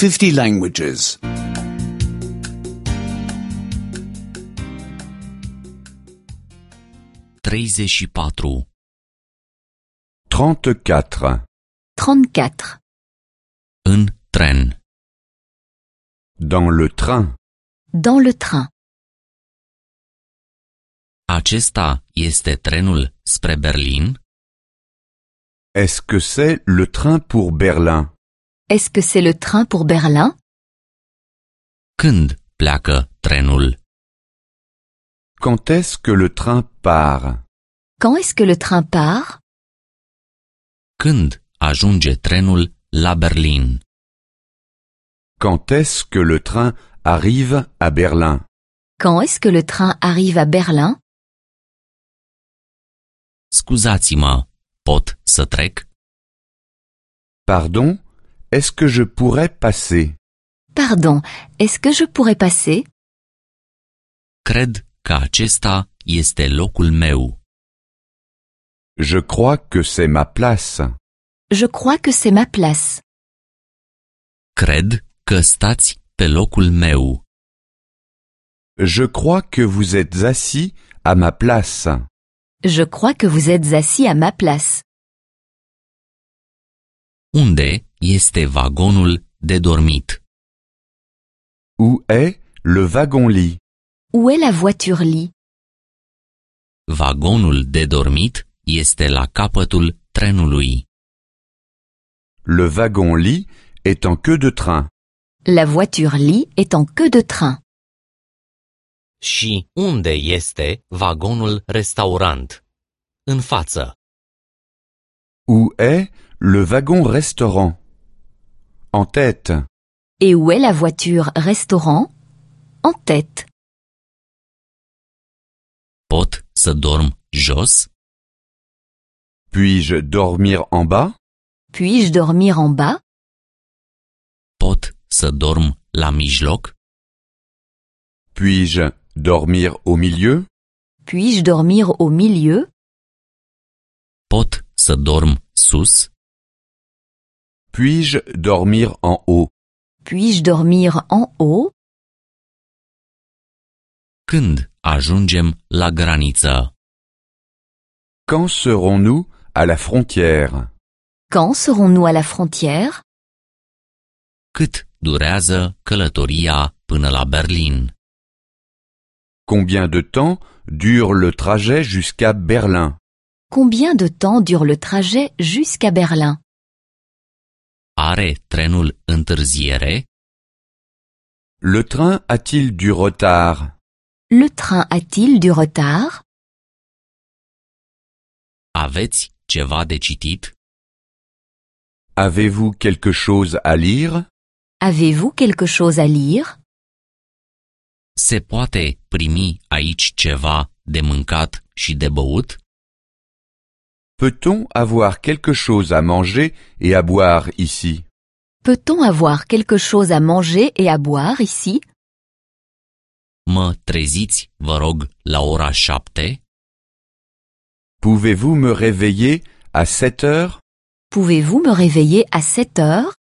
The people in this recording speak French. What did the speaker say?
50 languages. 34. 34. 34. În tren. Dans le train. Dans le train. Acesta este trenul spre Berlin? Est-ce que c'est le train pour Berlin? Est-ce que c'est le train pour Berlin? Când pleacă trenul? Quand est-ce que le train part? Quand est-ce que le train part? Când ajunge trenul la Berlin? Quand est-ce que le train arrive à Berlin? Quand est-ce que le train arrive à Berlin? Scuzați-mă, pot să trec? Pardon, est-ce que je pourrais passer? Pardon, est-ce que je pourrais passer? Cred că acesta este locul meu. Je crois que c'est ma place. Je crois que c'est ma place. Cred că stați pe locul meu. Je crois que vous êtes assis à ma place. Je crois que vous êtes assis à ma place. Unde este vagonul de dormit? Où est le wagon-lit? Où est la voiture-lit? Vagonul de dormit este la capătul trenului. Le wagon-lit est en queue de train. La voiture-lit est en queue de train. Și unde este vagonul restaurant? În față. Où est le wagon-restaurant? En tête. Et où est la voiture restaurant? En tête. Pot să dorm jos? Puis-je dormir en bas? Puis-je dormir en bas? Pot să dorm la mijloc? Puis-je dormir au milieu? Puis-je dormir au milieu? Pot să dorm sus? Puis-je dormir en haut? Puis-je dormir en haut? Când ajungem la graniță? Quand serons-nous à la frontière? Quand serons-nous à la frontière? Cât durează călătoria până la Berlin? Combien de temps dure le trajet jusqu'à Berlin? Combien de temps dure le trajet jusqu'à Berlin? Are trenul întârziere? Le train a-t-il du retard? Le train a-t-il du retard? Aveți ceva de citit? Avez-vous quelque chose à lire? Avez-vous quelque chose à lire? Se poate primi aici ceva de mâncat și de băut? Peut-on avoir quelque chose à manger et à boire ici? Peut-on avoir quelque chose à manger et à boire ici? Mă treziți, vă rog, la ora 7? Pouvez-vous me réveiller à 7 heures? Pouvez-vous me réveiller à 7 heures?